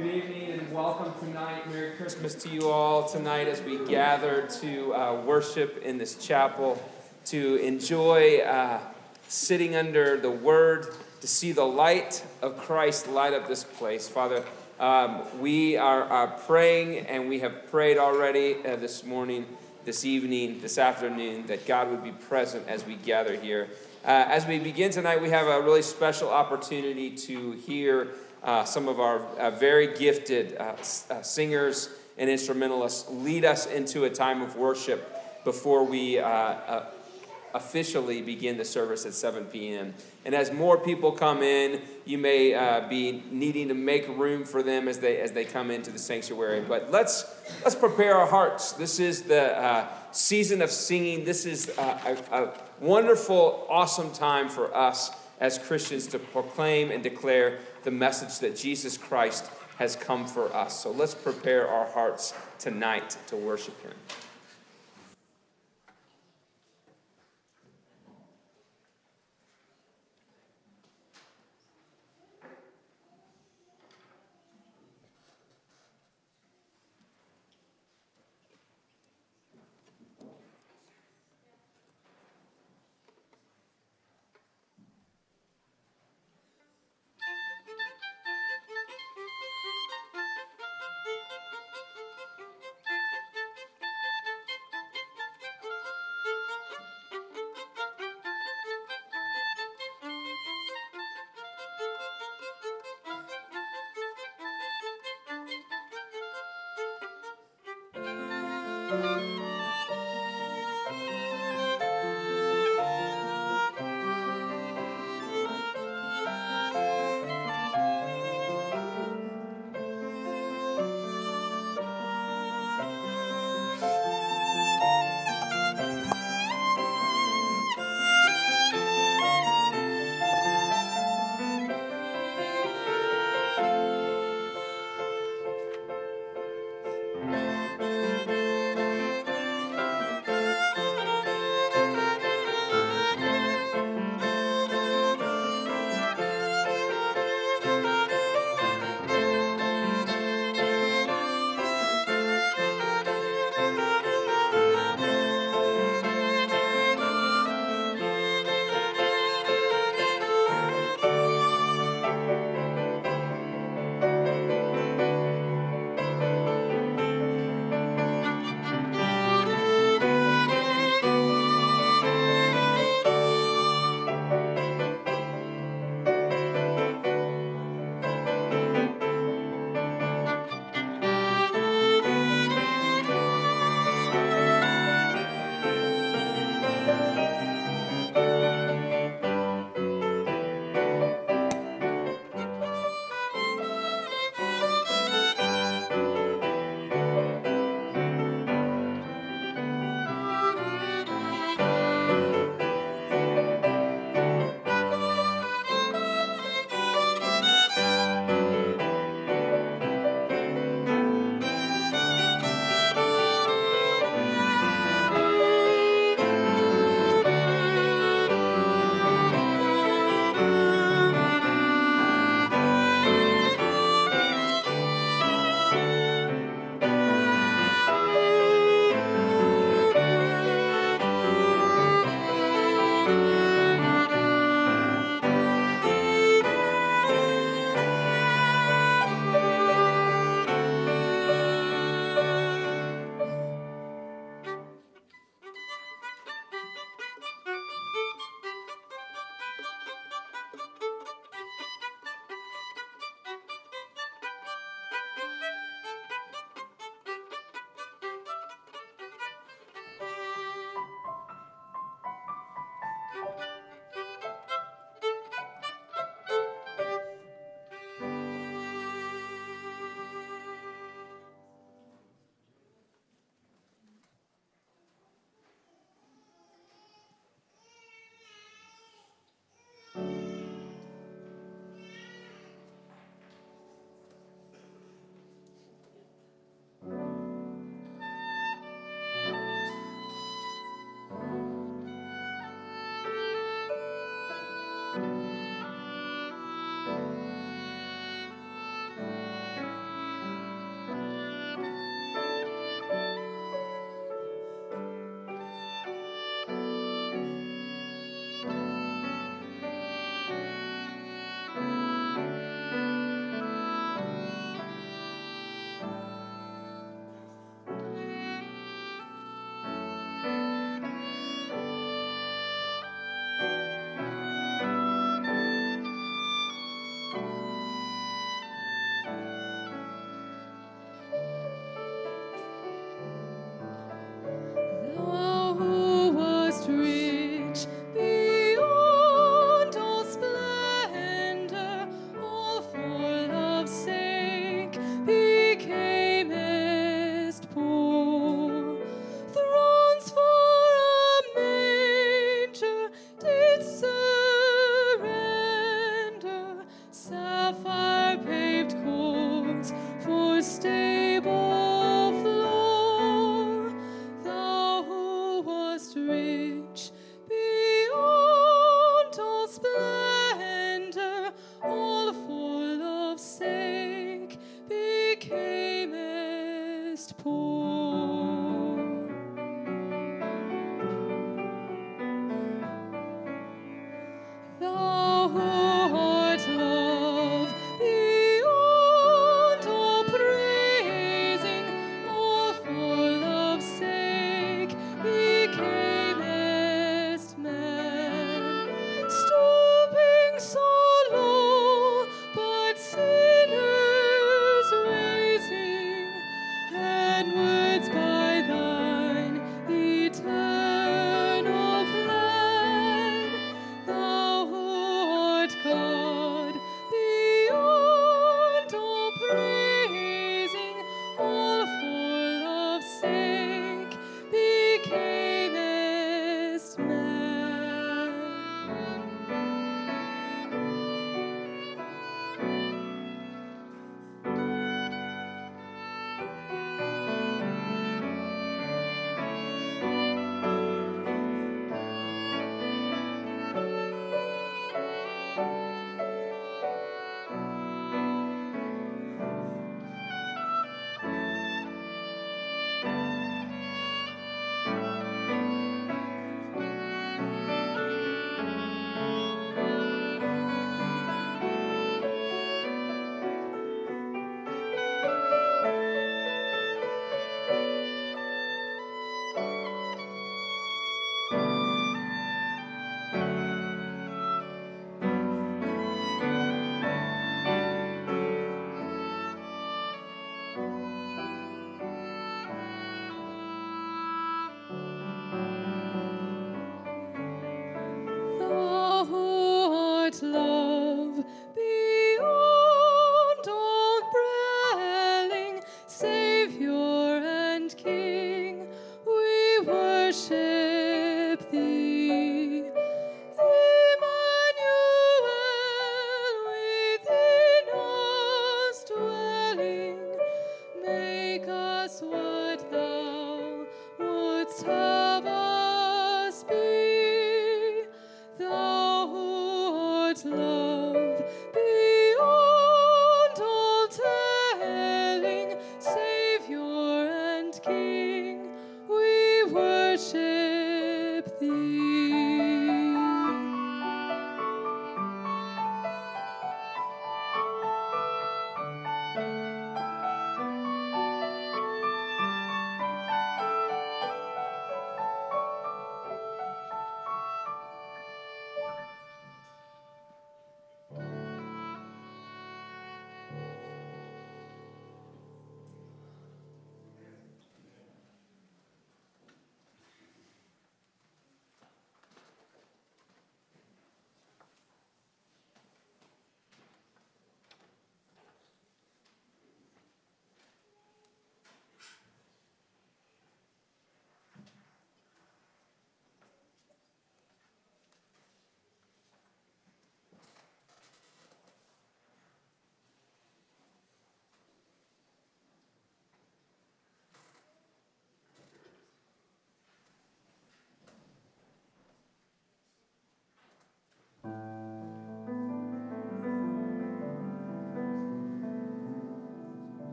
Good evening and welcome tonight. Merry Christmas to you all tonight as we gather to worship in this chapel, to enjoy sitting under the Word, to see the light of Christ light up this place. Father, we are praying, and we have prayed already this morning, this evening, this afternoon, that God would be present as we gather here. As we begin tonight, we have a really special opportunity to hear some of our very gifted singers and instrumentalists lead us into a time of worship before we officially begin the service at 7 p.m. And as more people come in, you may be needing to make room for them as they come into the sanctuary. But let's prepare our hearts. This is the season of singing. This is a wonderful, awesome time for us as Christians to proclaim and declare the message that Jesus Christ has come for us. So let's prepare our hearts tonight to worship Him.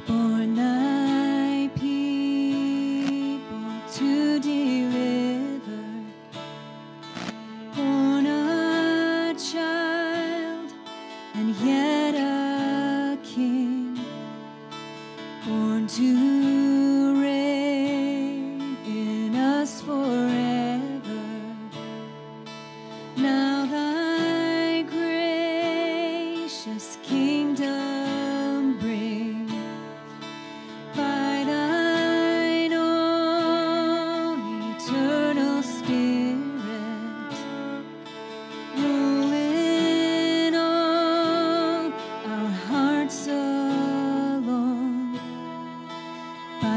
born thy people to deliver, born a child and yet a king, born to reign in us forever. Now thy gracious kingdom bring, by thine own eternal Spirit, rule in all our hearts alone. By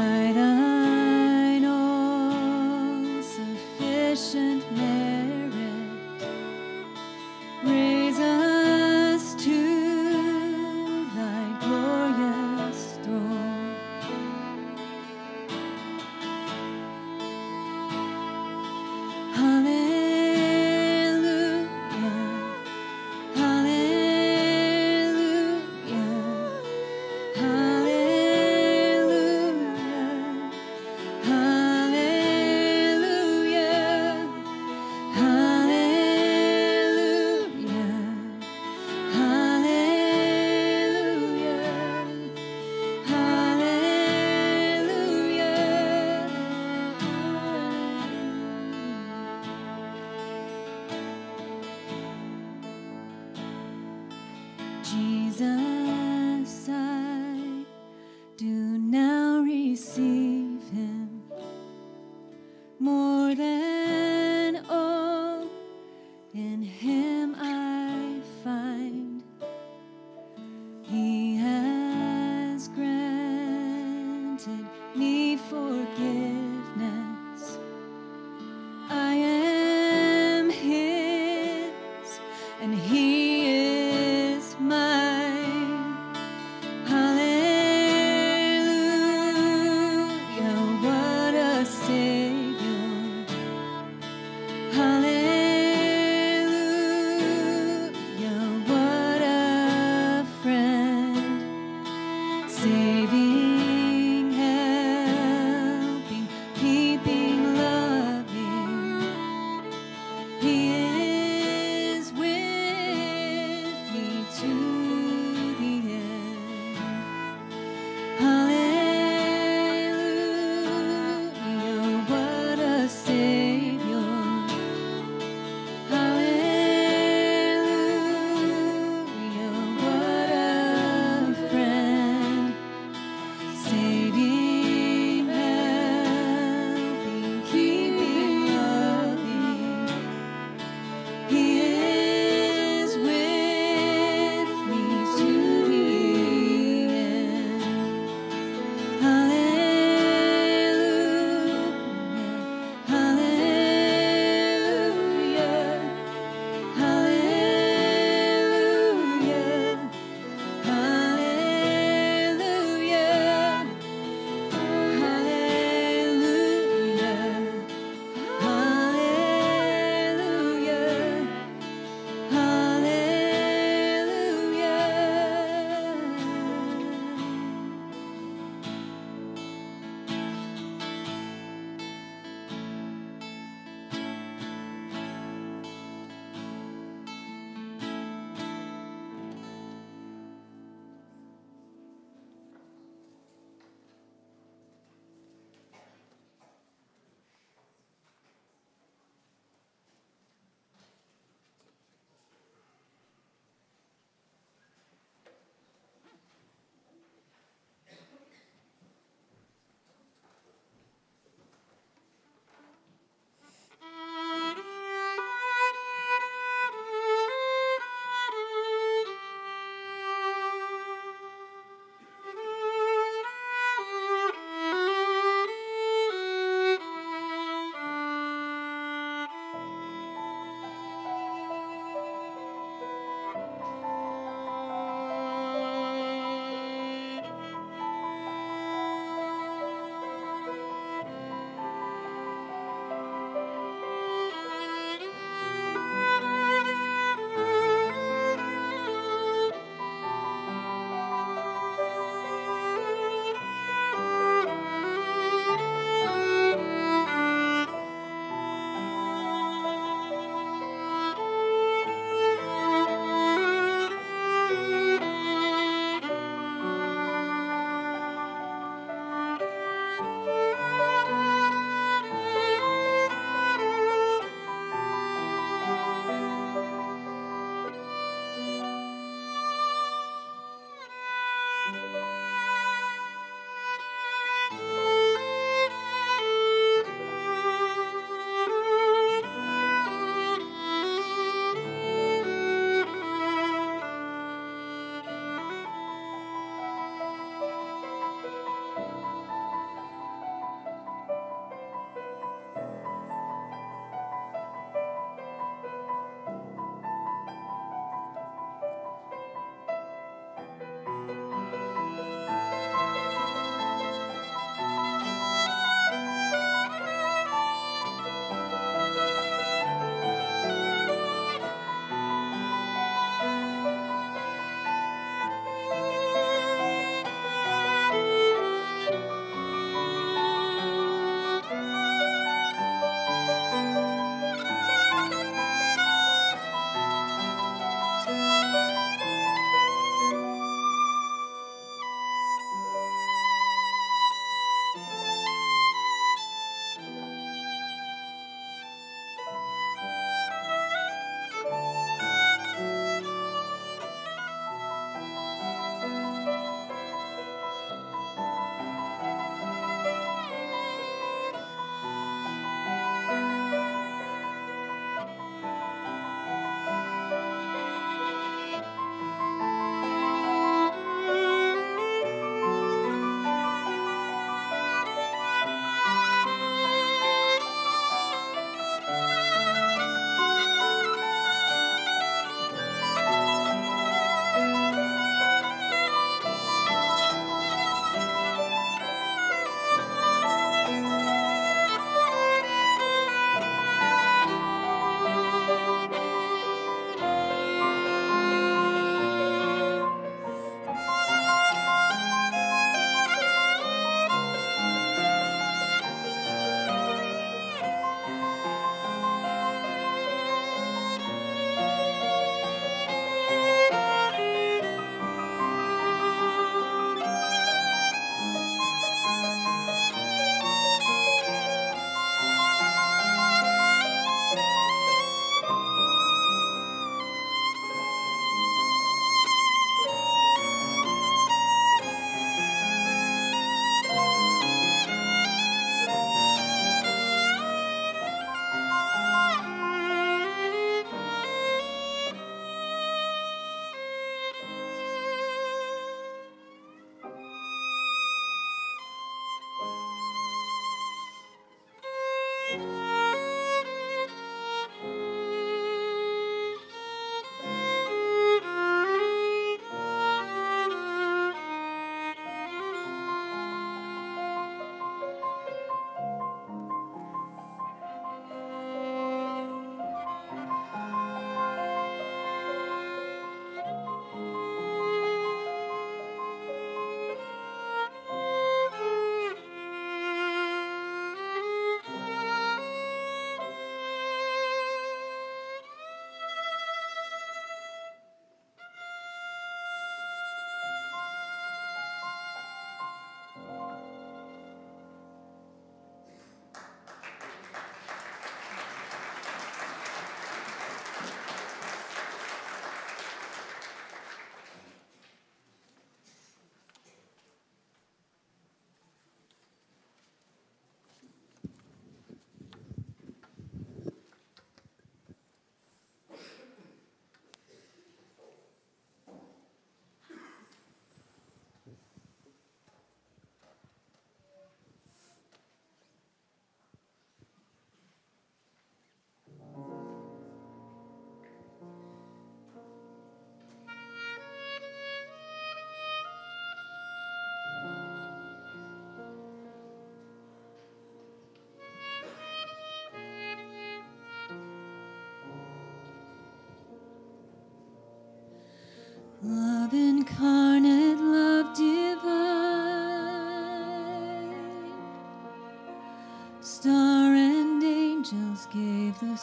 Star and angels gave the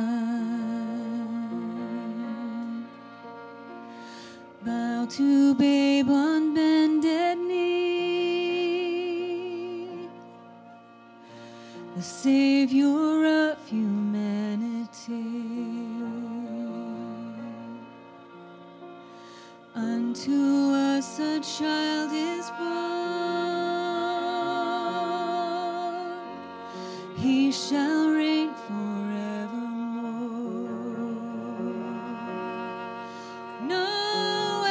sign. Bow to babe on bended knee, the Savior of humanity. Unto us a child is born, he shall reign forevermore. Noel,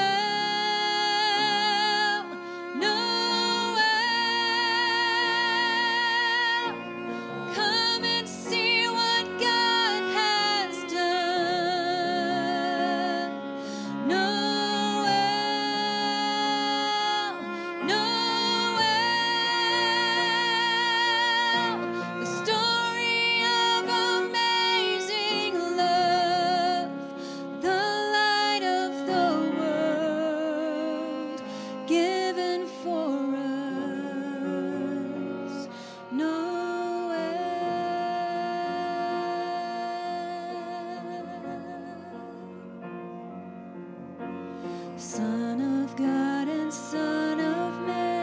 Noel, come and see what God has done. Noel, Noel, the story of amazing love, the light of the world given for us. Noel, Son of God and Son of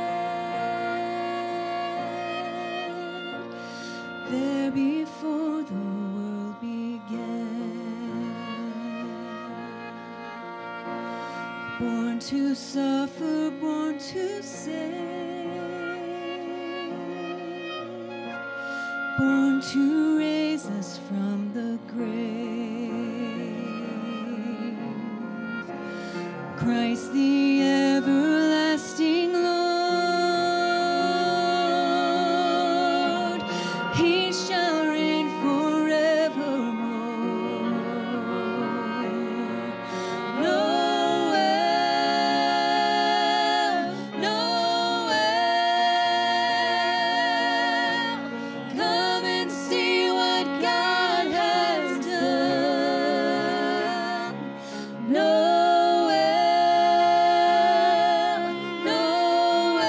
Man, there before the world began, born to suffer, born to save, born to raise us from the grave. Christ the everlasting Lord, he shall reign forevermore. Noel, Noel, come and see what God has done. Noel, Noel,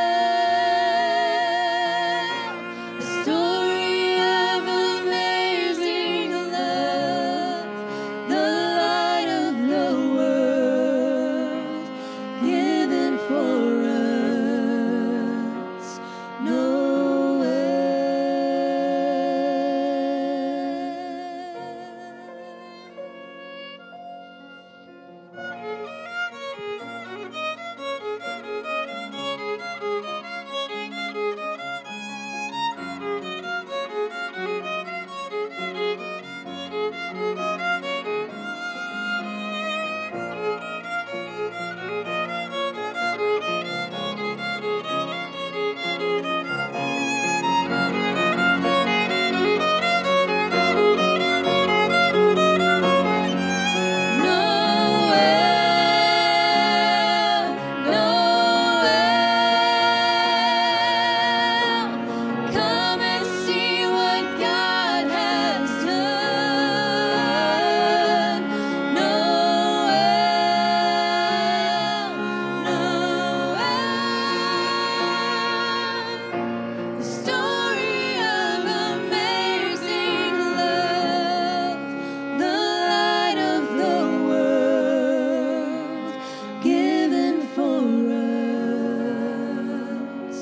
the story of amazing love, the light of the world given for us. Come and see what God has done. Noel, the story of amazing love, the light of the world given for us.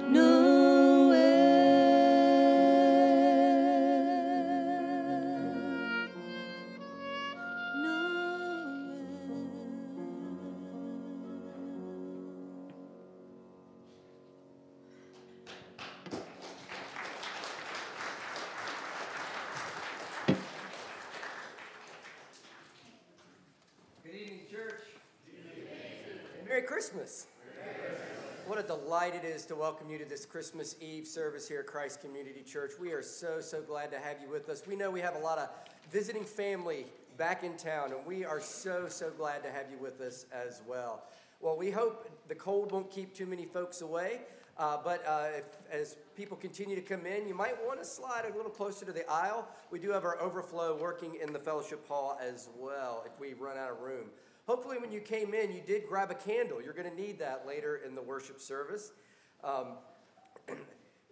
Good evening, church. And Merry Christmas. What a delight it is to welcome you to this Christmas Eve service here at Christ Community Church. We are so glad to have you with us. We know we have a lot of visiting family back in town, and we are so glad to have you with us as well. Well, we hope the cold won't keep too many folks away, but as people continue to come in, you might want to slide a little closer to the aisle. We do have our overflow working in the fellowship hall as well if we run out of room. Hopefully when you came in, you did grab a candle. You're going to need that later in the worship service.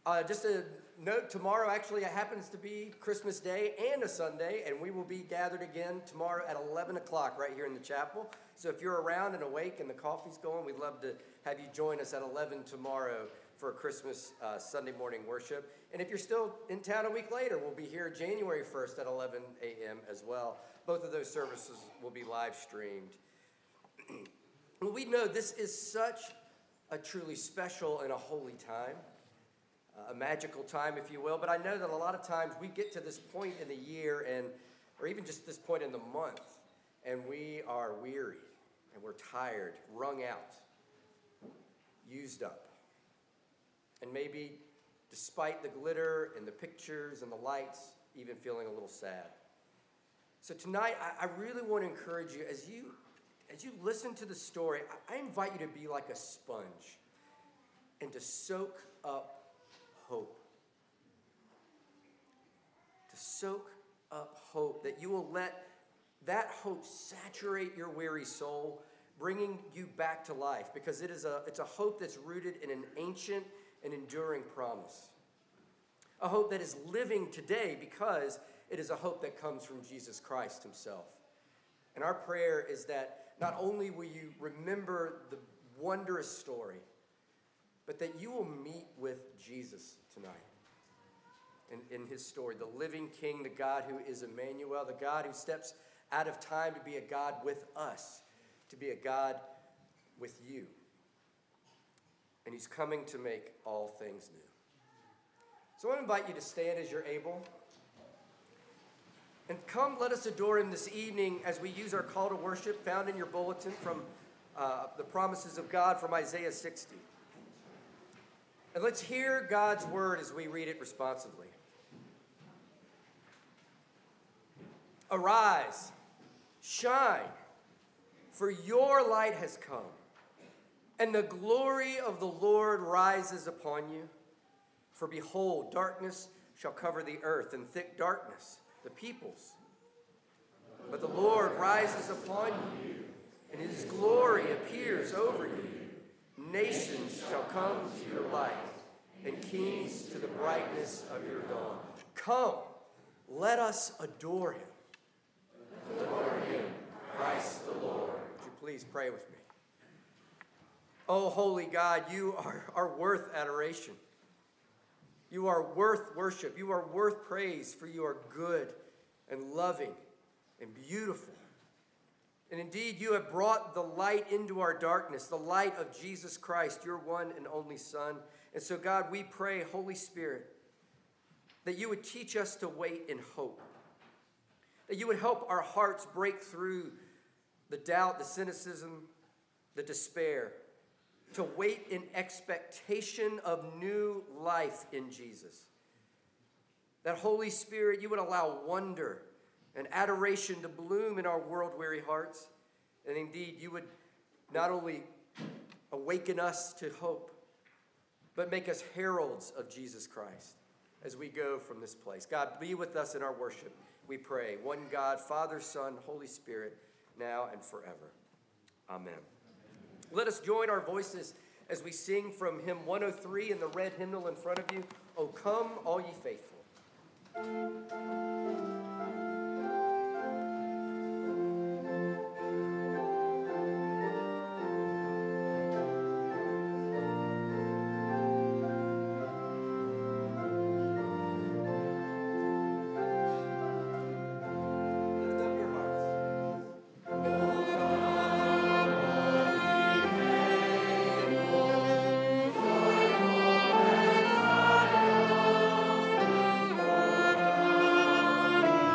Just a note, tomorrow actually happens to be Christmas Day and a Sunday, and we will be gathered again tomorrow at 11 o'clock right here in the chapel. So if you're around and awake and the coffee's going, we'd love to have you join us at 11 tomorrow for Christmas Sunday morning worship. And if you're still in town a week later, we'll be here January 1st at 11 a.m. as well. Both of those services will be live streamed. Well, we know this is such a truly special and a holy time. A magical time, if you will, but I know that a lot of times we get to this point in the year or even just this point in the month, and we are weary, and we're tired, wrung out, used up, and maybe despite the glitter and the pictures and the lights, even feeling a little sad. So tonight, I really want to encourage you, as you listen to the story, I invite you to be like a sponge and to soak up hope. To soak up hope, that you will let that hope saturate your weary soul, bringing you back to life, because it's a hope that's rooted in an ancient and enduring promise. A hope that is living today because it is a hope that comes from Jesus Christ himself. And our prayer is that not only will you remember the wondrous story, but that you will meet with Jesus tonight in his story, the living King, the God who is Emmanuel, the God who steps out of time to be a God with us, to be a God with you. And he's coming to make all things new. So I want to invite you to stand as you're able. And come, let us adore him this evening as we use our call to worship found in your bulletin from the promises of God from Isaiah 60. And let's hear God's word as we read it responsively. Arise, shine, for your light has come, and the glory of the Lord rises upon you. For behold, darkness shall cover the earth, and thick darkness the peoples. But the Lord rises upon you, and his glory appears over you. Nations shall come to your light, and kings to the brightness of your dawn. Come, let us adore him. Adore him, Christ the Lord. Would you please pray with me? Oh, holy God, you are worth adoration. You are worth worship. You are worth praise, for you are good and loving and beautiful. And indeed, you have brought the light into our darkness, the light of Jesus Christ, your one and only Son. And so, God, we pray, Holy Spirit, that you would teach us to wait in hope, that you would help our hearts break through the doubt, the cynicism, the despair, to wait in expectation of new life in Jesus. That, Holy Spirit, you would allow wonder and adoration to bloom in our world-weary hearts. And indeed, you would not only awaken us to hope, but make us heralds of Jesus Christ as we go from this place. God, be with us in our worship, we pray. One God, Father, Son, Holy Spirit, now and forever. Amen. Let us join our voices as we sing from hymn 103 in the red hymnal in front of you. O come, all ye faithful. Amen.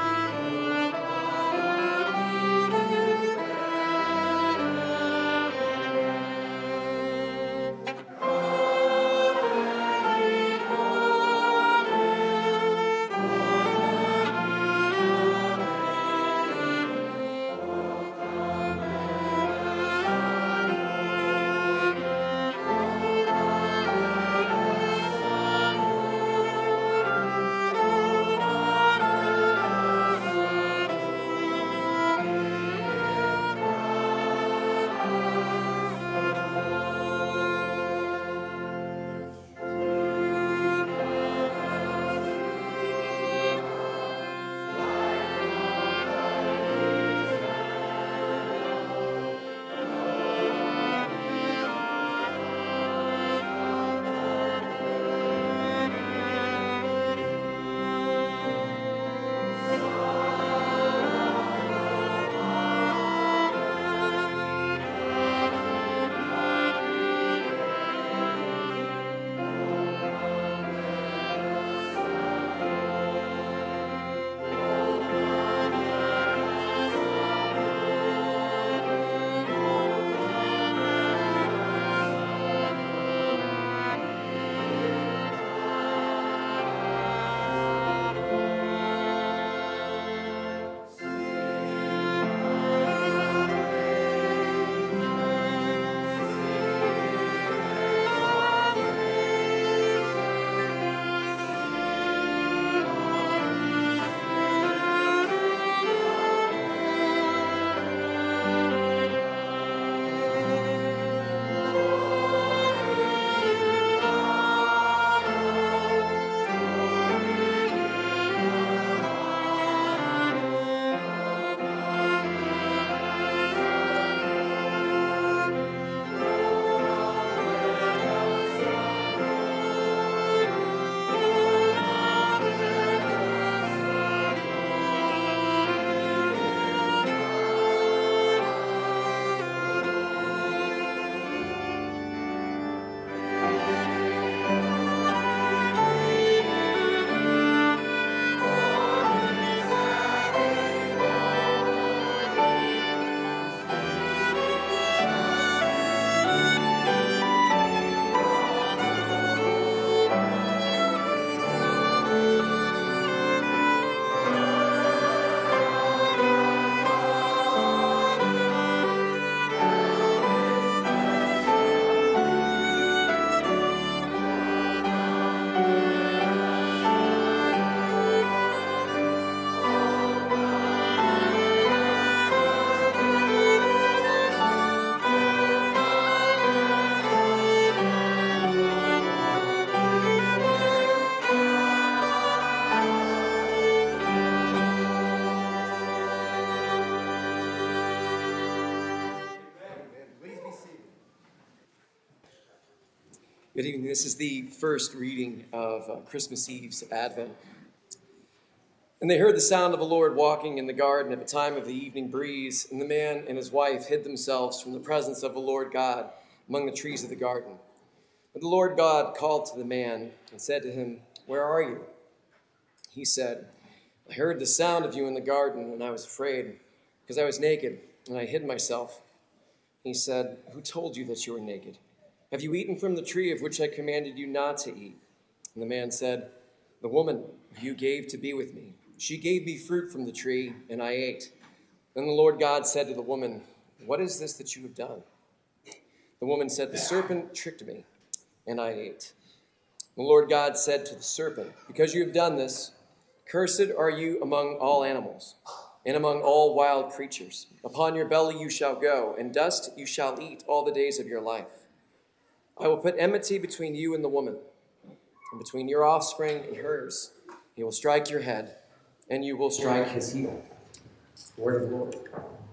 Good evening. This is the first reading of Christmas Eve's Advent. And they heard the sound of the Lord walking in the garden at the time of the evening breeze, and the man and his wife hid themselves from the presence of the Lord God among the trees of the garden. But the Lord God called to the man and said to him, "Where are you?" He said, "I heard the sound of you in the garden, and I was afraid, because I was naked, and I hid myself." He said, "Who told you that you were naked? Have you eaten from the tree of which I commanded you not to eat?" And the man said, "The woman who you gave to be with me, she gave me fruit from the tree, and I ate." Then the Lord God said to the woman, "What is this that you have done?" The woman said, "The serpent tricked me, and I ate." The Lord God said to the serpent, "Because you have done this, cursed are you among all animals, and among all wild creatures. Upon your belly you shall go, and dust you shall eat all the days of your life. I will put enmity between you and the woman, and between your offspring and hers. He will strike your head, and you will strike his heel." Word of the Lord.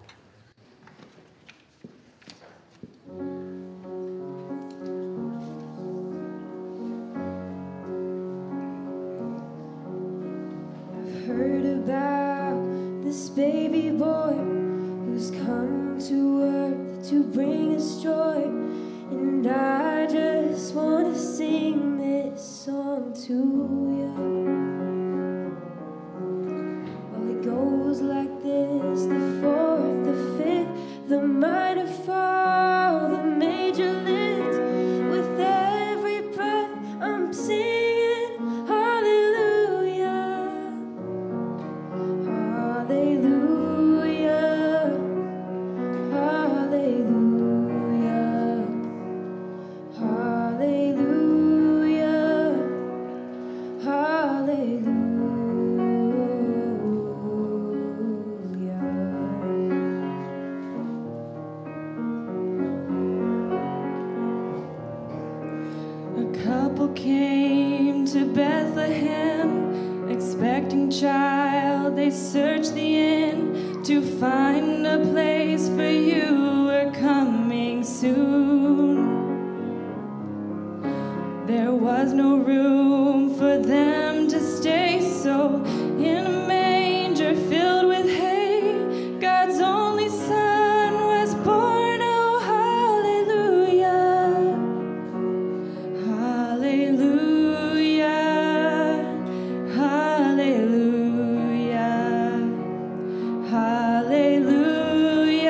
I've heard about this baby boy who's come to earth to bring us joy. And I just want to sing this song to you. Well, it goes like this: the fourth, the fifth, the minor fall, the major lift. With every breath I'm singing hallelujah, hallelujah, hallelujah. Came to Bethlehem, expecting child. They searched the inn to find a place for you. We're coming soon. There was no room for them to stay, so in a manger filled with hay, God's only son was born. Oh, hallelujah. Hallelujah, hallelujah, hallelujah,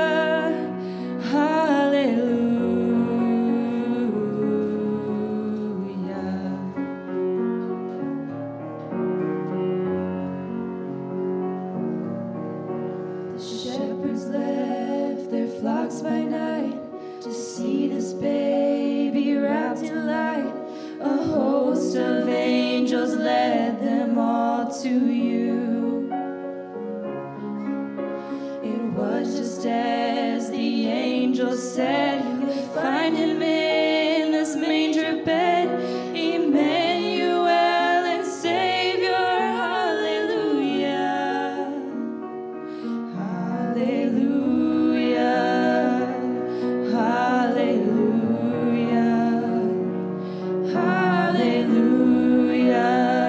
hallelujah. The shepherds left their flocks by night to see this baby wrapped in light. A host of angels led them all to you. It was just as the angels said, you would find him in this manger bed, Emmanuel and Savior. Hallelujah, hallelujah, hallelujah, hallelujah,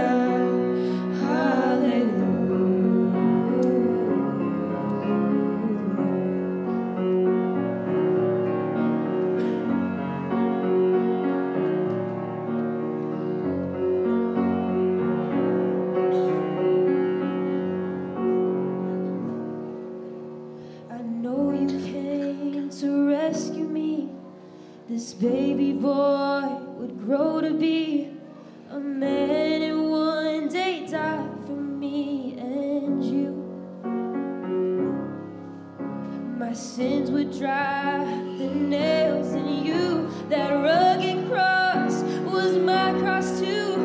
I know you came to rescue me. This baby boy would grow to be a man and one day die for me and you. My sins would dry the nails in you. That rugged cross was my cross too.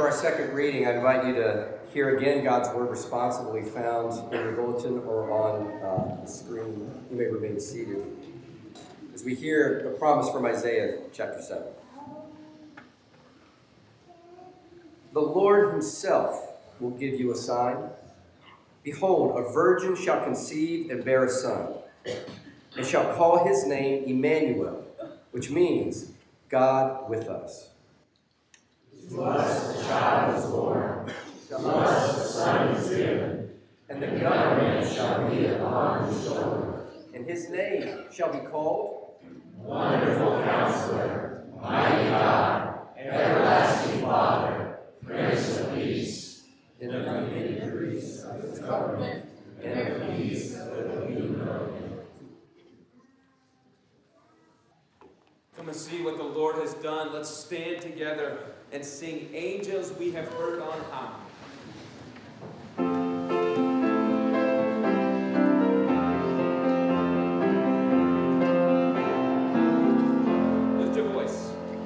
for our second reading, I invite you to hear again God's word responsibly found in your bulletin or on the screen. You may remain seated as we hear the promise from Isaiah chapter 7. The Lord himself will give you a sign. Behold, a virgin shall conceive and bear a son, and shall call his name Emmanuel, which means God with us. To us a child is born, to us a son is given, and the government shall be upon his shoulder. And his name shall be called Wonderful Counselor, Mighty God, Everlasting Father, Prince of Peace. in the increase of his government and of peace there will be no end. Come and see what the Lord has done. Let's stand together and sing Angels We Have Heard on High. Lift your voice.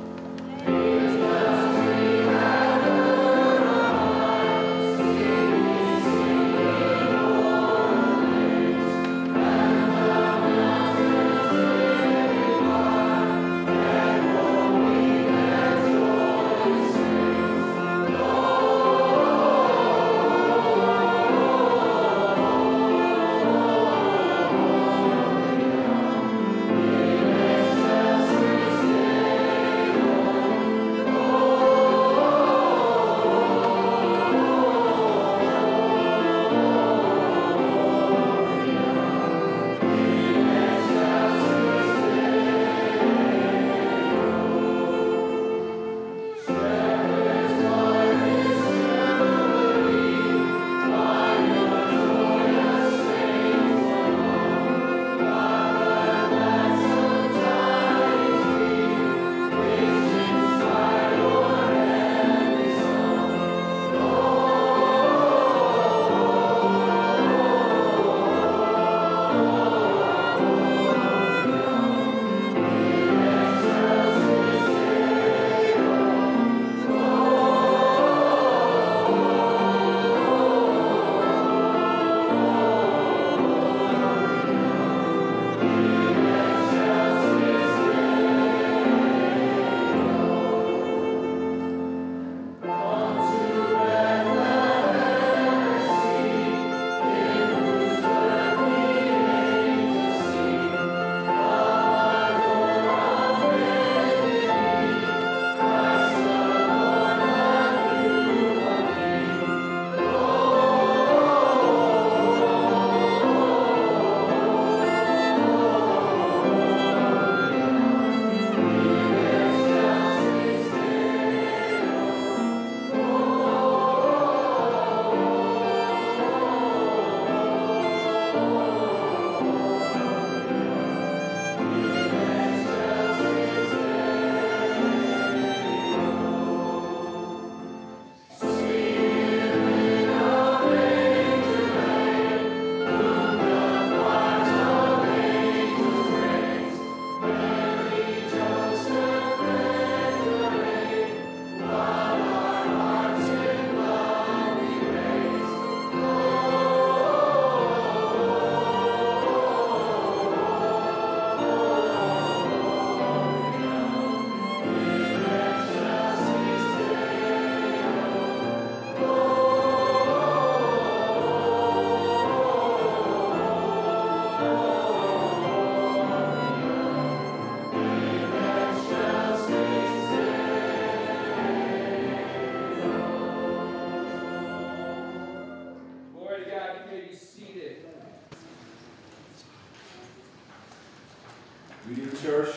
Reading, church.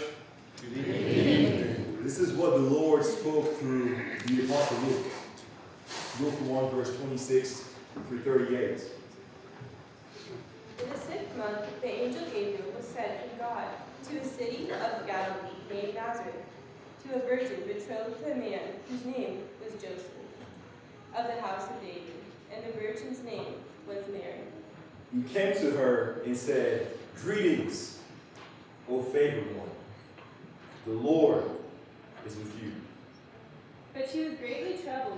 This is what the Lord spoke through the Apostle Luke. Luke 1, verse 26 through 38. In the 6th month, the angel Gabriel was sent from God to a city of Galilee named Nazareth, to a virgin betrothed to a man whose name was Joseph, of the house of David, and the virgin's name was Mary. He came to her and said, "Greetings, O favored one. The Lord is with you." But she was greatly troubled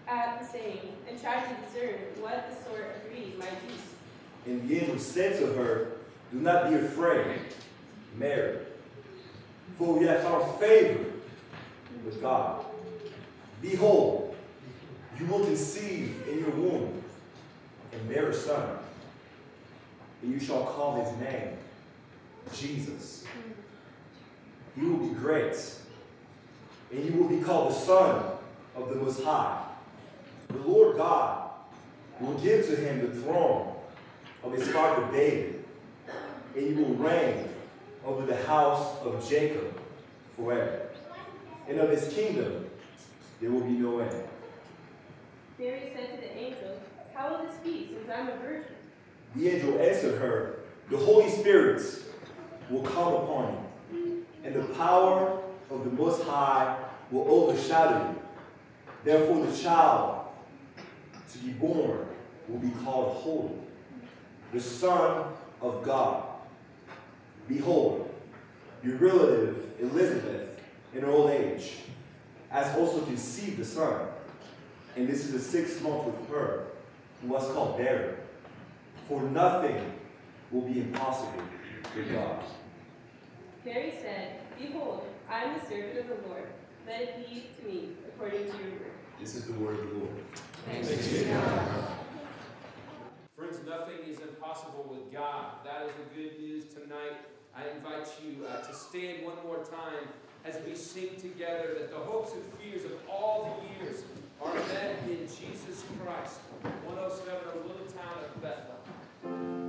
at the saying, and tried to discern what the sort of greeting might be. And the angel said to her, "Do not be afraid, Mary, for you have found favor with God. Behold, you will conceive in your womb and bear a son, and you shall call his name Jesus. He will be great, and you will be called the Son of the Most High. The Lord God will give to him the throne of his father David, and he will reign over the house of Jacob forever. And of his kingdom there will be no end." Mary said to the angel, "How will this be, since I'm a virgin?" The angel answered her, "The Holy Spirit will come upon you, and the power of the Most High will overshadow you. Therefore the child to be born will be called Holy, the Son of God. Behold, your relative Elizabeth, in her old age, has also conceived a son, and this is the 6th month with her, who was called barren. For nothing will be impossible with God." Mary said, "Behold, I am the servant of the Lord. Let it be to me according to your word." This is the word of the Lord. Thanks be to God. Friends, nothing is impossible with God. That is the good news tonight. I invite you to stand one more time as we sing together that the hopes and fears of all the years are met in Jesus Christ. 107, a little town of Bethlehem.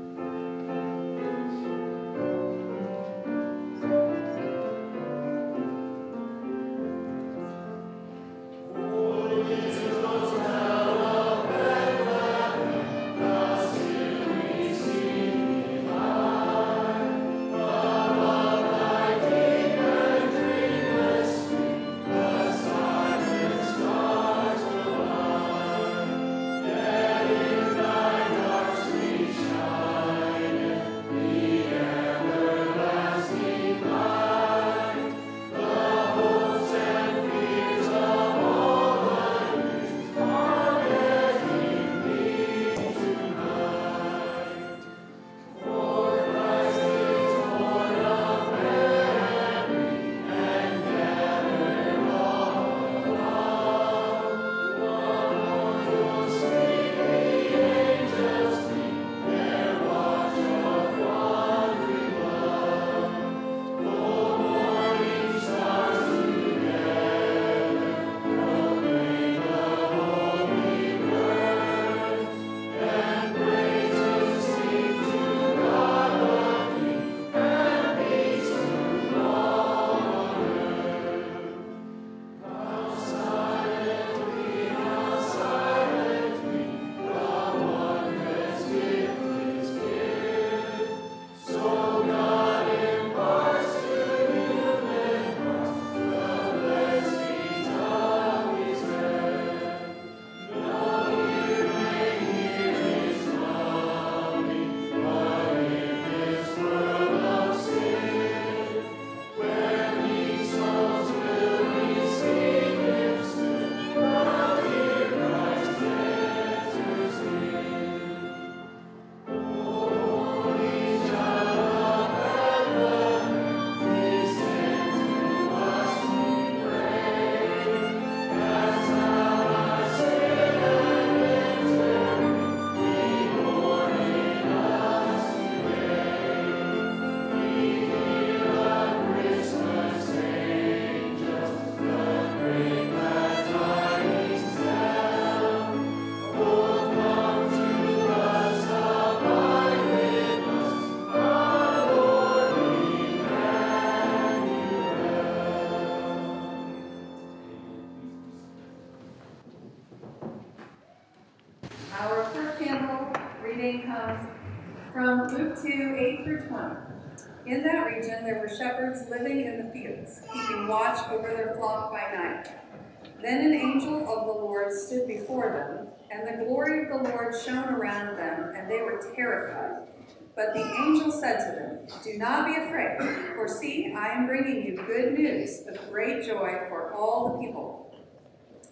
reading comes from Luke 2, 8 through 20. In that region there were shepherds living in the fields, keeping watch over their flock by night. Then an angel of the Lord stood before them, and the glory of the Lord shone around them, and they were terrified. But the angel said to them, "Do not be afraid, for see, I am bringing you good news of great joy for all the people.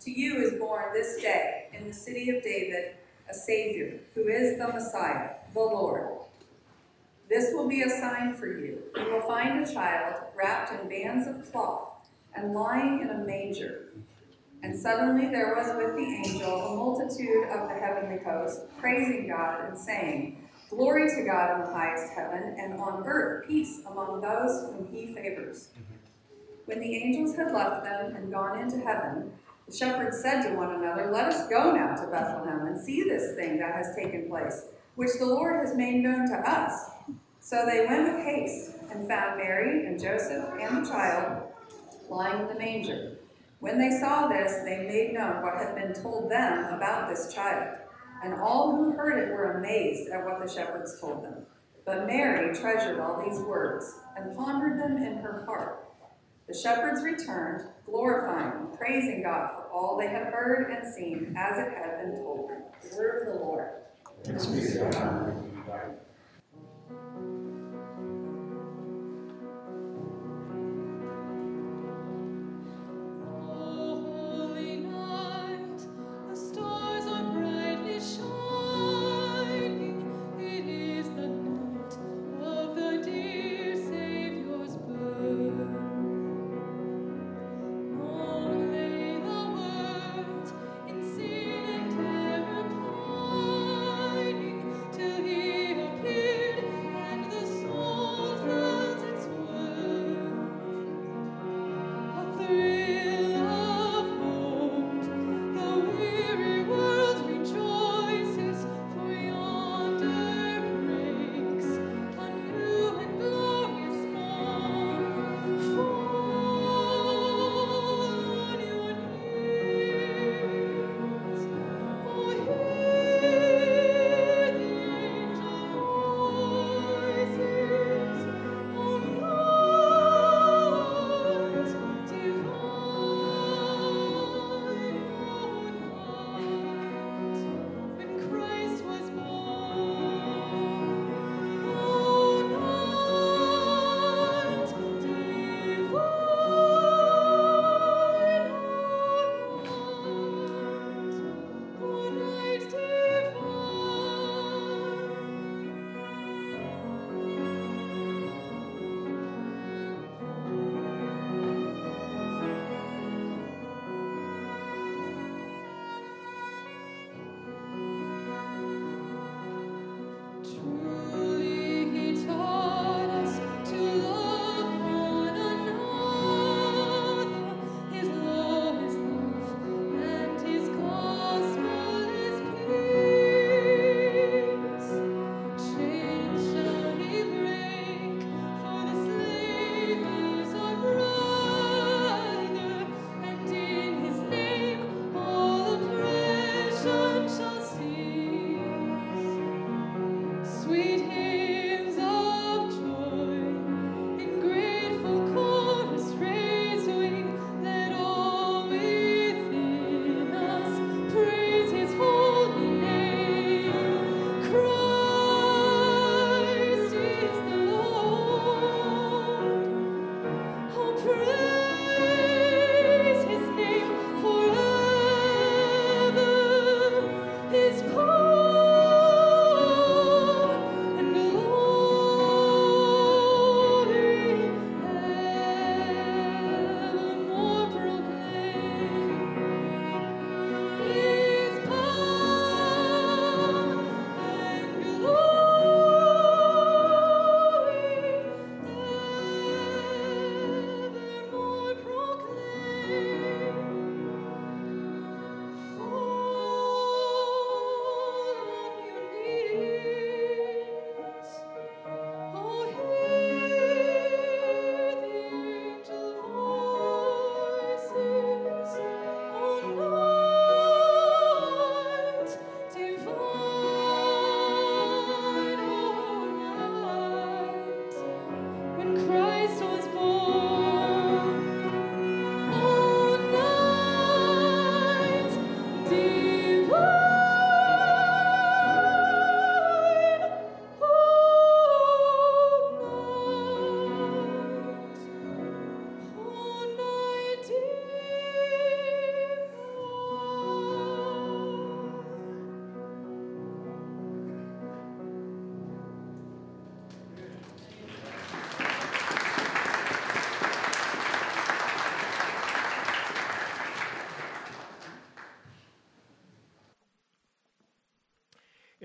To you is born this day in the city of David a Savior, who is the Messiah, the Lord. This will be a sign for you. You will find a child wrapped in bands of cloth and lying in a manger. And suddenly there was with the angel a multitude of the heavenly host, praising God and saying, Glory to God in the highest heaven, and on earth peace among those whom he favors. When the angels had left them and gone into heaven, the shepherds said to one another, Let us go now to Bethlehem and see this thing that has taken place, which the Lord has made known to us. So they went with haste and found Mary and Joseph and the child lying in the manger. When they saw this, they made known what had been told them about this child. And all who heard it were amazed at what the shepherds told them. But Mary treasured all these words and pondered them in her heart. The shepherds returned, glorifying and praising God for all they had heard and seen as it had been told them. The word of the Lord. Thanks be to God.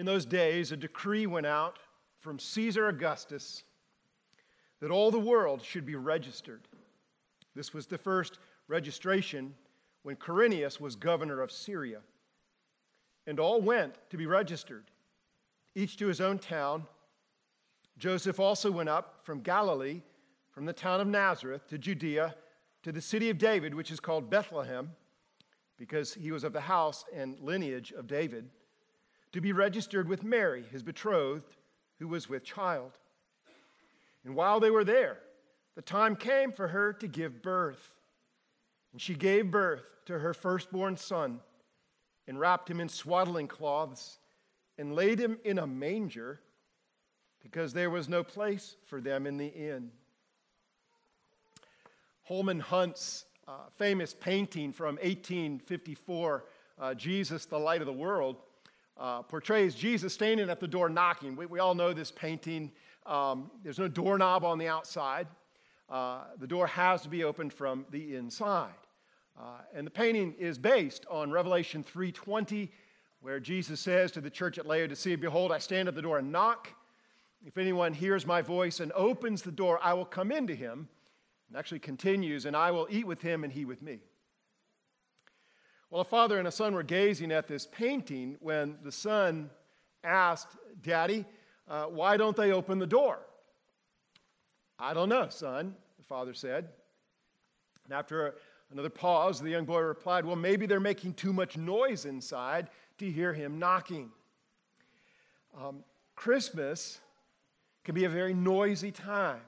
those days, a decree went out from Caesar Augustus that all the world should be registered. This was the first registration when Quirinius was governor of Syria. And all went to be registered, each to his own town. Joseph also went up from Galilee, from the town of Nazareth to Judea, to the city of David, which is called Bethlehem, because he was of the house and lineage of David, to be registered with Mary, his betrothed, who was with child. And while they were there, the time came for her to give birth. And she gave birth to her firstborn son, and wrapped him in swaddling cloths, and laid him in a manger, because there was no place for them in the inn. Holman Hunt's famous painting from 1854, Jesus, the Light of the World, portrays Jesus standing at the door knocking. We all know this painting. There's no doorknob on the outside. The door has to be opened from the inside. And the painting is based on Revelation 3:20, where Jesus says to the church at Laodicea, "Behold, I stand at the door and knock. If anyone hears my voice and opens the door, I will come into him." And actually continues, "And I will eat with him and he with me." Well, a father and a son were gazing at this painting when the son asked, "Daddy, why don't they open the door?" "I don't know, son," the father said. And after another pause, the young boy replied, "Well, maybe they're making too much noise inside to hear him knocking." Christmas can be a very noisy time.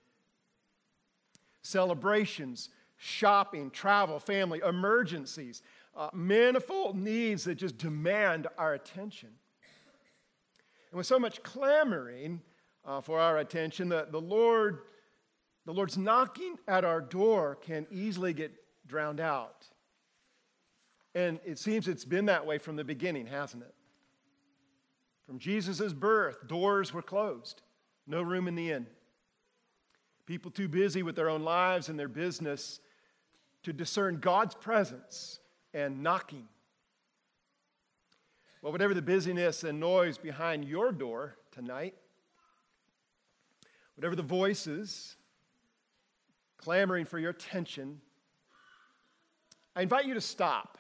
Celebrations, shopping, travel, family, emergencies, manifold needs that just demand our attention. And with so much clamoring for our attention, the Lord's knocking at our door can easily get drowned out. And it seems it's been that way from the beginning, hasn't it? From Jesus' birth, doors were closed. No room in the inn. People too busy with their own lives and their business to discern God's presence and knocking. Well, whatever the busyness and noise behind your door tonight, whatever the voices clamoring for your attention, I invite you to stop,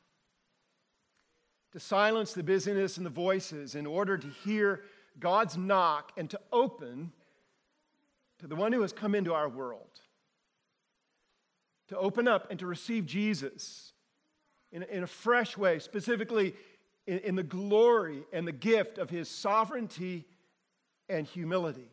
to silence the busyness and the voices in order to hear God's knock and to open to the one who has come into our world, to open up and to receive Jesus in a fresh way, specifically in the glory and the gift of his sovereignty and humility.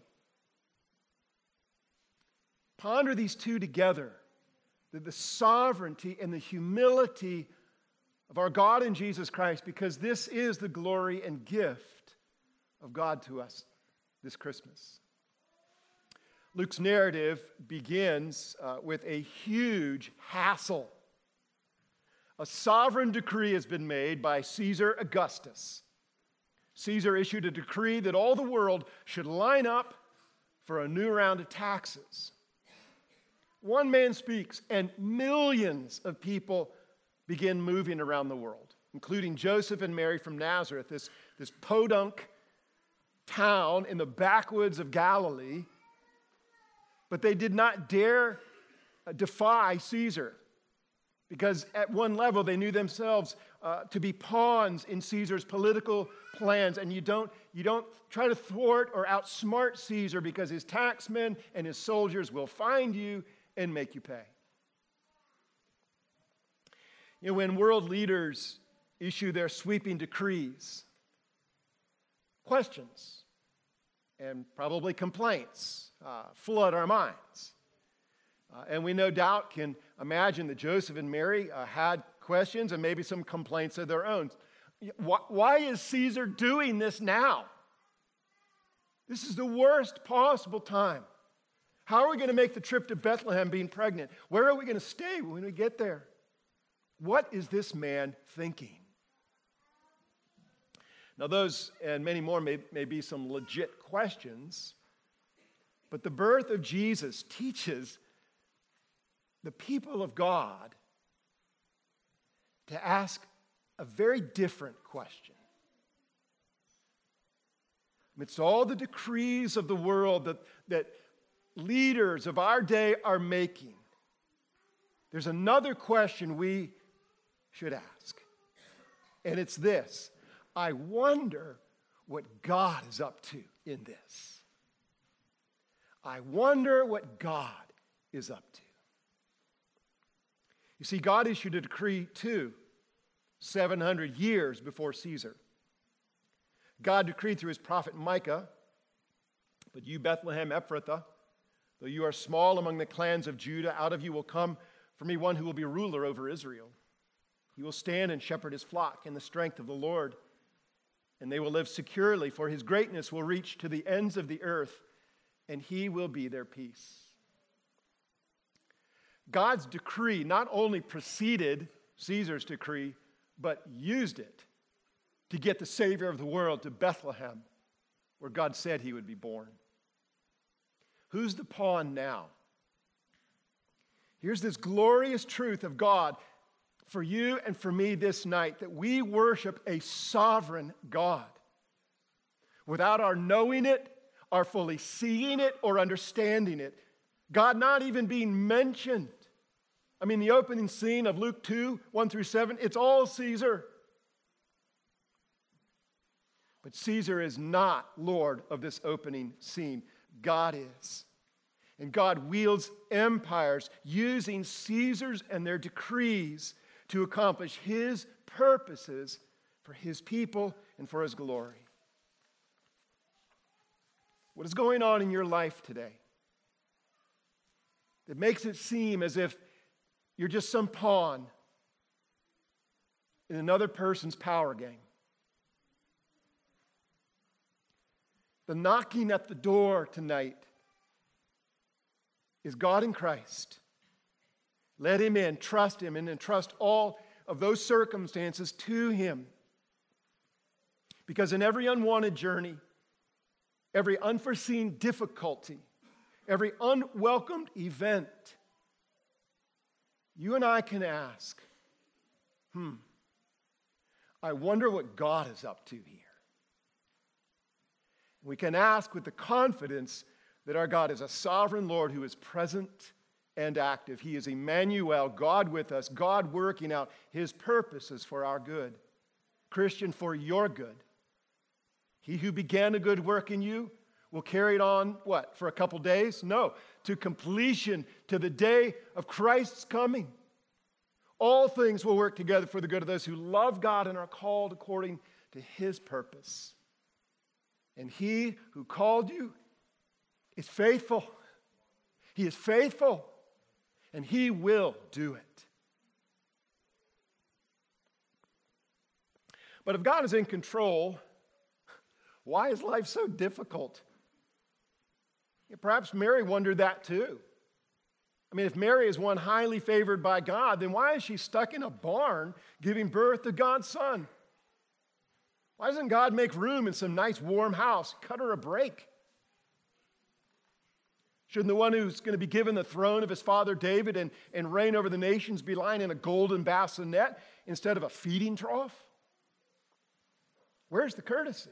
Ponder these two together, the sovereignty and the humility of our God in Jesus Christ, because this is the glory and gift of God to us this Christmas. Luke's narrative begins with a huge hassle. A sovereign decree has been made by Caesar Augustus. Caesar issued a decree that all the world should line up for a new round of taxes. One man speaks, and millions of people begin moving around the world, including Joseph and Mary from Nazareth, this podunk town in the backwoods of Galilee. But they did not dare defy Caesar, because at one level they knew themselves to be pawns in Caesar's political plans. And you don't try to thwart or outsmart Caesar, because his taxmen and his soldiers will find you and make you pay. You know, when world leaders issue their sweeping decrees, questions and probably complaints flood our minds. And we no doubt can imagine that Joseph and Mary had questions and maybe some complaints of their own. Why is Caesar doing this now? This is the worst possible time. How are we going to make the trip to Bethlehem being pregnant? Where are we going to stay when we get there? What is this man thinking? Now, those and many more may be some legit questions, but the birth of Jesus teaches the people of God to ask a very different question. amidst all the decrees of the world that leaders of our day are making, there's another question we should ask. And it's this: I wonder what God is up to in this. I wonder what God is up to. You see, God issued a decree too, 700 years before Caesar. God decreed through his prophet Micah, "But you, Bethlehem Ephrathah, though you are small among the clans of Judah, out of you will come for me one who will be ruler over Israel. He will stand and shepherd his flock in the strength of the Lord, and they will live securely, for his greatness will reach to the ends of the earth, and he will be their peace." God's decree not only preceded Caesar's decree, but used it to get the Savior of the world to Bethlehem, where God said he would be born. Who's the pawn now? Here's this glorious truth of God for you and for me this night, that we worship a sovereign God. Without our knowing it, our fully seeing it, or understanding it. God not even being mentioned. I mean, the opening scene of Luke 2, 1 through 7, it's all Caesar. But Caesar is not Lord of this opening scene. God is. And God wields empires using Caesars and their decrees to accomplish his purposes for his people and for his glory. What is going on in your life today that makes it seem as if you're just some pawn in another person's power game? The knocking at the door tonight is God in Christ. Let him in, trust him, and entrust all of those circumstances to him. Because in every unwanted journey, every unforeseen difficulty, every unwelcomed event, you and I can ask, I wonder what God is up to here. We can ask with the confidence that our God is a sovereign Lord who is present and active. He is Emmanuel, God with us, God working out his purposes for our good. Christian, for your good. He who began a good work in you will carry it on, what, for a couple days? No, to completion, to the day of Christ's coming. All things will work together for the good of those who love God and are called according to his purpose. And he who called you is faithful. He is faithful, and he will do it. But if God is in control, why is life so difficult? Perhaps Mary wondered that too. I mean, if Mary is one highly favored by God, then why is she stuck in a barn giving birth to God's son? Why doesn't God make room in some nice warm house? Cut her a break. Shouldn't the one who's going to be given the throne of his father David and reign over the nations be lying in a golden bassinet instead of a feeding trough? Where's the courtesy?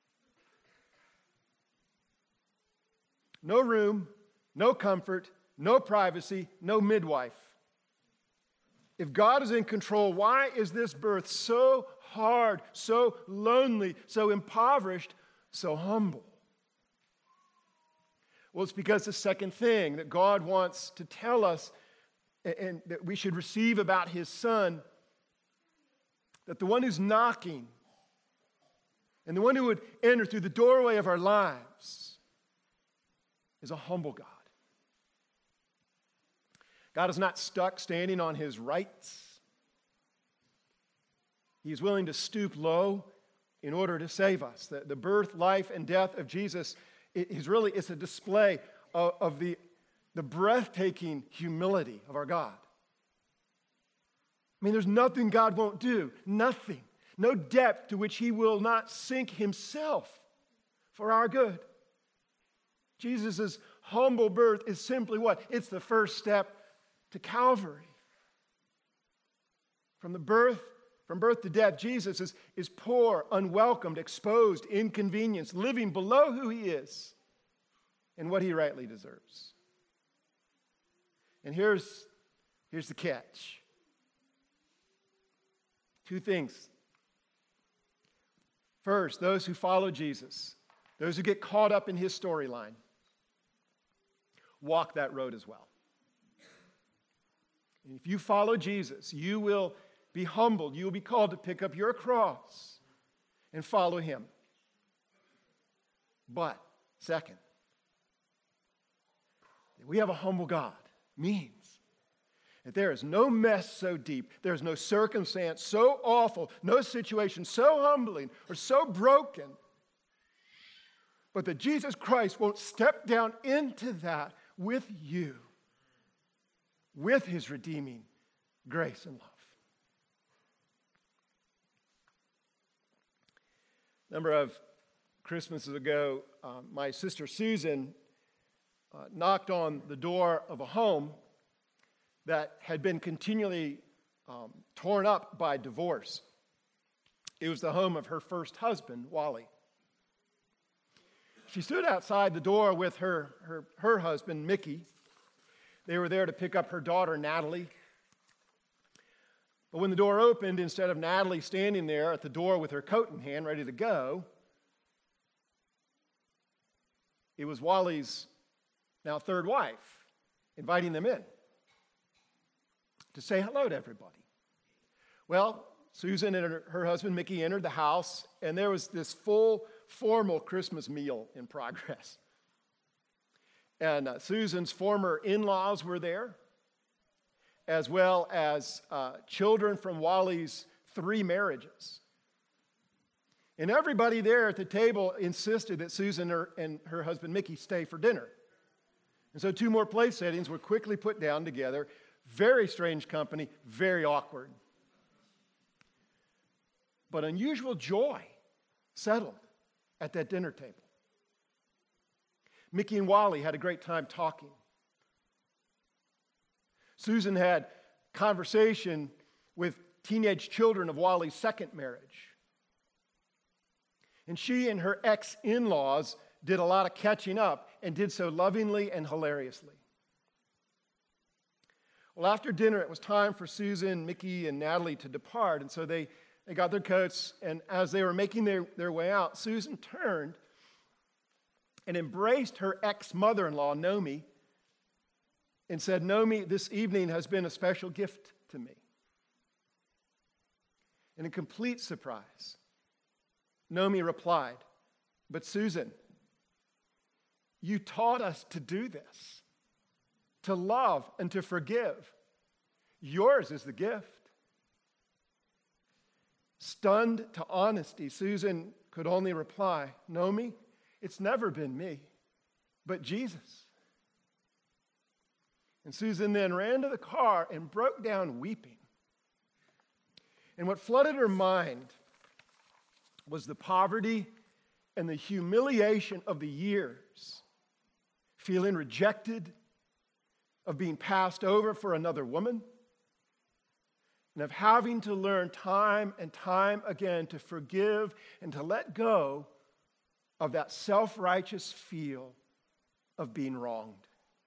No room, no comfort, no privacy, no midwife. If God is in control, why is this birth so hard, so lonely, so impoverished, so humble? Well, it's because the second thing that God wants to tell us and that we should receive about his son, that the one who's knocking and the one who would enter through the doorway of our lives is a humble God. God is not stuck standing on his rights. He is willing to stoop low in order to save us. The birth, life, and death of Jesus it's a display of the breathtaking humility of our God. I mean, there's nothing God won't do. Nothing. No depth to which he will not sink himself for our good. Jesus' humble birth is simply what? It's the first step to Calvary. From the birth From birth to death, Jesus is poor, unwelcomed, exposed, inconvenienced, living below who he is and what he rightly deserves. And here's the catch. Two things. First, those who follow Jesus, those who get caught up in his storyline, walk that road as well. And if you follow Jesus, you will be humbled. You will be called to pick up your cross and follow him. But, second, that we have a humble God means that there is no mess so deep, there is no circumstance so awful, no situation so humbling or so broken, but that Jesus Christ won't step down into that with you, with his redeeming grace and love. A number of Christmases ago, my sister Susan knocked on the door of a home that had been continually torn up by divorce. It was the home of her first husband, Wally. She stood outside the door with her husband, Mickey. They were there to pick up her daughter, Natalie. But when the door opened, instead of Natalie standing there at the door with her coat in hand, ready to go, it was Wally's now third wife inviting them in to say hello to everybody. Well, Susan and her husband, Mickey, entered the house, and there was this full, formal Christmas meal in progress. And Susan's former in-laws were there, as well as children from Wally's 3 marriages. And everybody there at the table insisted that Susan and her husband Mickey stay for dinner. And so 2 more place settings were quickly put down together. Very strange company, very awkward. But unusual joy settled at that dinner table. Mickey and Wally had a great time talking. Susan had conversation with teenage children of Wally's second marriage. And she and her ex-in-laws did a lot of catching up and did so lovingly and hilariously. Well, after dinner, it was time for Susan, Mickey, and Natalie to depart, and so they got their coats, and as they were making their way out, Susan turned and embraced her ex-mother-in-law, Nomi, and said, "Nomi, this evening has been a special gift to me." And in complete surprise, Nomi replied, "But Susan, you taught us to do this, to love and to forgive. Yours is the gift." Stunned to honesty, Susan could only reply, "Nomi, it's never been me, but Jesus." And Susan then ran to the car and broke down weeping. And what flooded her mind was the poverty and the humiliation of the years, feeling rejected, of being passed over for another woman, and of having to learn time and time again to forgive and to let go of that self-righteous feel of being wronged.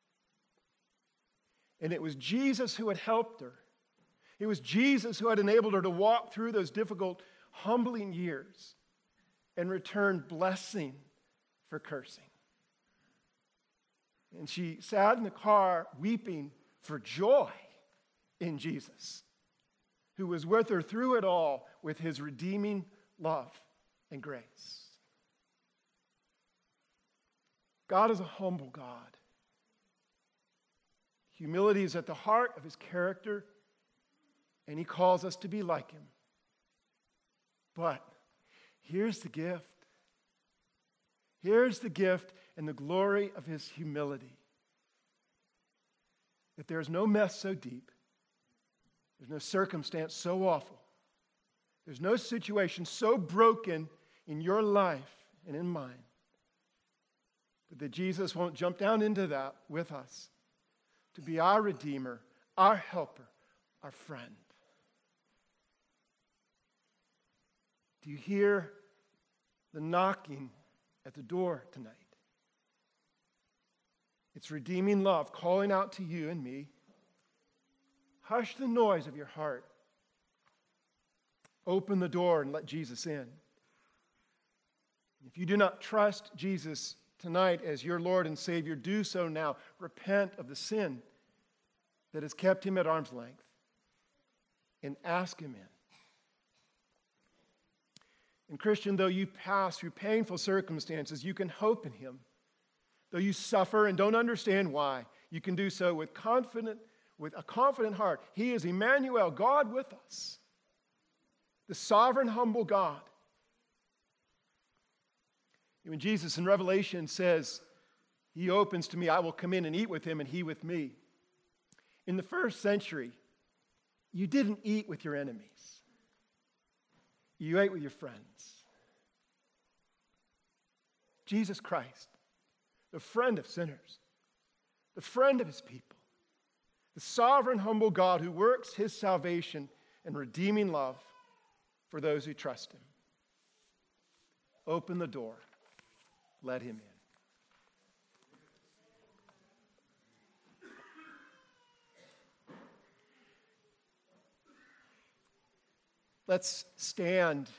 And it was Jesus who had helped her. It was Jesus who had enabled her to walk through those difficult, humbling years and return blessing for cursing. And she sat in the car weeping for joy in Jesus, who was with her through it all with his redeeming love and grace. God is a humble God. Humility is at the heart of his character, and he calls us to be like him. But here's the gift. Here's the gift and the glory of his humility. That there's no mess so deep, there's no circumstance so awful, there's no situation so broken in your life and in mine, but that Jesus won't jump down into that with us to be our Redeemer, our helper, our friend. Do you hear the knocking at the door tonight? It's redeeming love calling out to you and me. Hush the noise of your heart. Open the door and let Jesus in. If you do not trust Jesus tonight as your Lord and Savior, do so now. Repent of the sin that has kept him at arm's length and ask him in. And Christian, though you pass through painful circumstances, you can hope in him. Though you suffer and don't understand why, you can do so with a confident heart. He is Emmanuel, God with us, the sovereign, humble God. When Jesus in Revelation says, he opens to me, I will come in and eat with him and he with me. In the first century, you didn't eat with your enemies. You ate with your friends. Jesus Christ, the friend of sinners, the friend of his people, the sovereign, humble God who works his salvation and redeeming love for those who trust him. Open the door. Let him in. Let's stand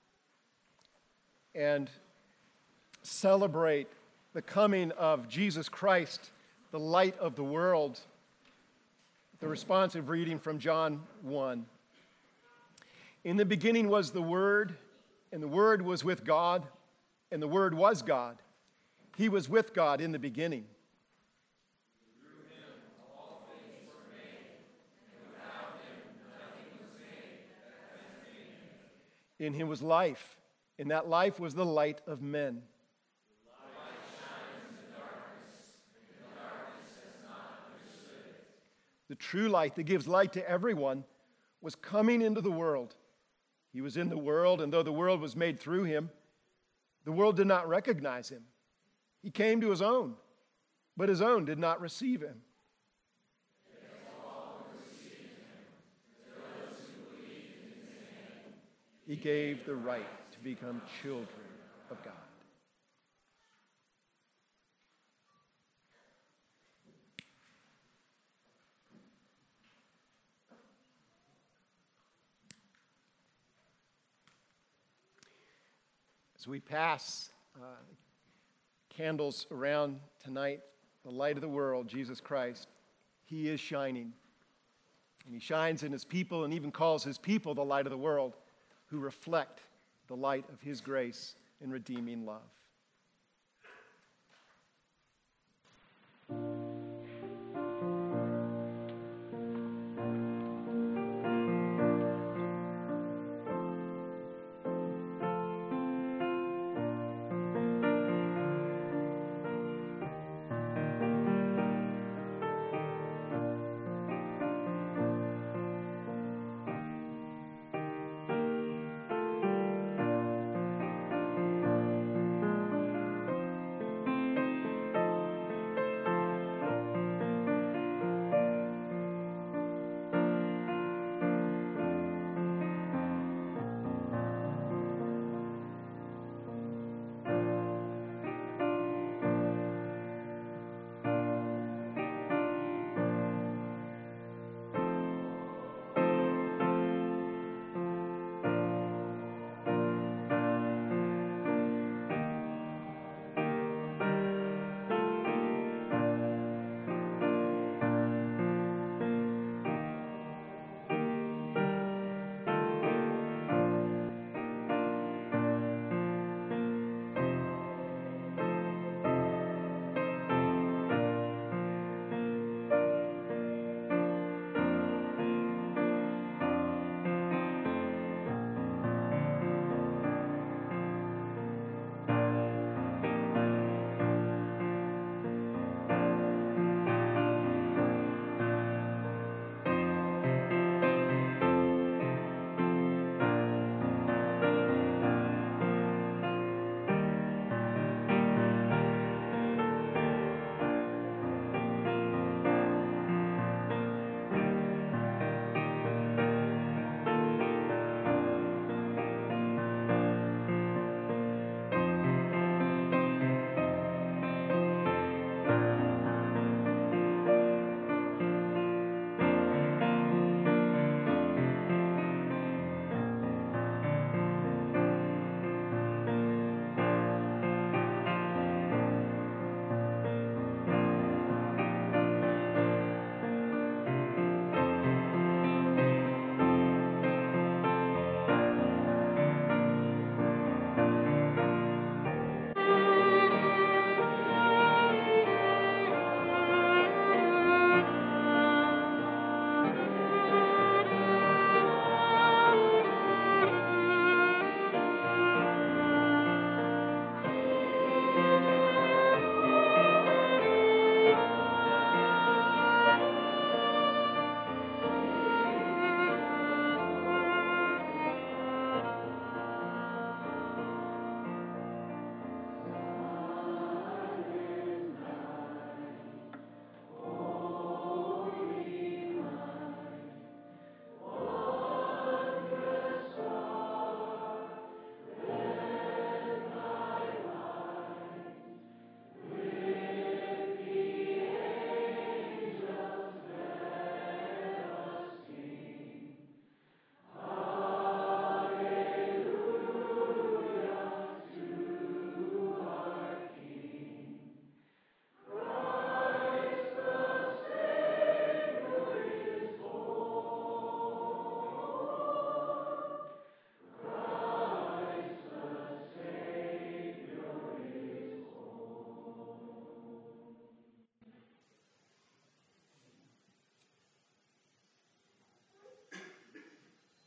and celebrate the coming of Jesus Christ, the light of the world. The responsive reading from John 1. In the beginning was the Word, and the Word was with God, and the Word was God. He was with God in the beginning. Through him all things were made, and without him nothing was made that has been made. In him was life, and that life was the light of men. The light shines in the darkness, and the darkness has not understood it. The true light that gives light to everyone was coming into the world. He was in the world, and though the world was made through him, the world did not recognize him. He came to his own, but his own did not receive him. He gave the right to become children of God. As we pass candles around tonight, the light of the world, Jesus Christ, he is shining. And he shines in his people and even calls his people the light of the world, who reflect the light of his grace and redeeming love.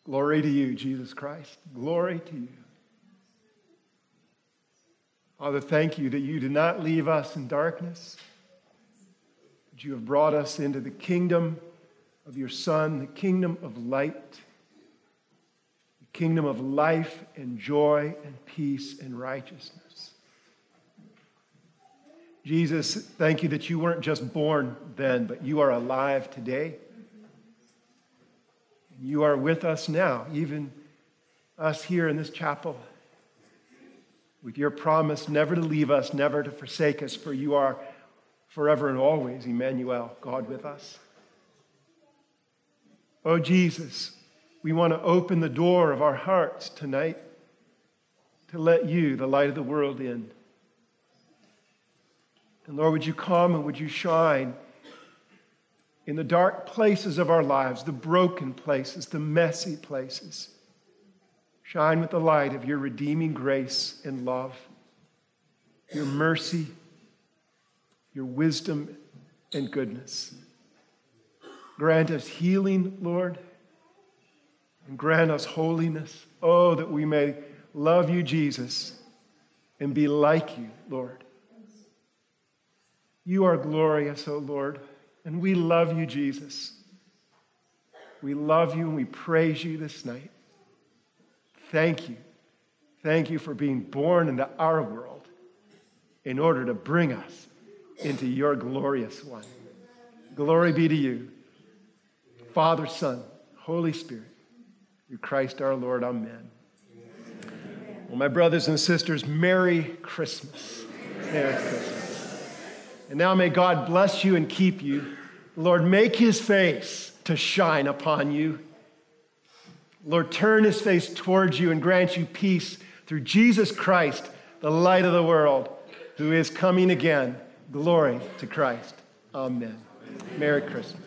Glory to you, Jesus Christ. Glory to you. Father, thank you that you did not leave us in darkness, but you have brought us into the kingdom of your Son, the kingdom of light, the kingdom of life and joy and peace and righteousness. Jesus, thank you that you weren't just born then, but you are alive today. You are with us now, even us here in this chapel, with your promise never to leave us, never to forsake us, for you are forever and always, Emmanuel, God with us. Oh, Jesus, we want to open the door of our hearts tonight to let you, the light of the world, in. And Lord, would you come and would you shine in the dark places of our lives, the broken places, the messy places. Shine with the light of your redeeming grace and love, your mercy, your wisdom and goodness. Grant us healing, Lord, and grant us holiness. Oh, that we may love you, Jesus, and be like you, Lord. You are glorious, oh Lord, and we love you, Jesus. We love you and we praise you this night. Thank you. Thank you for being born into our world in order to bring us into your glorious one. Glory be to you, Father, Son, Holy Spirit, through Christ our Lord. Amen. Well, my brothers and sisters, Merry Christmas. Merry Christmas. And now may God bless you and keep you. Lord, make his face to shine upon you. Lord, turn his face towards you and grant you peace through Jesus Christ, the light of the world, who is coming again. Glory to Christ. Amen. Merry Christmas.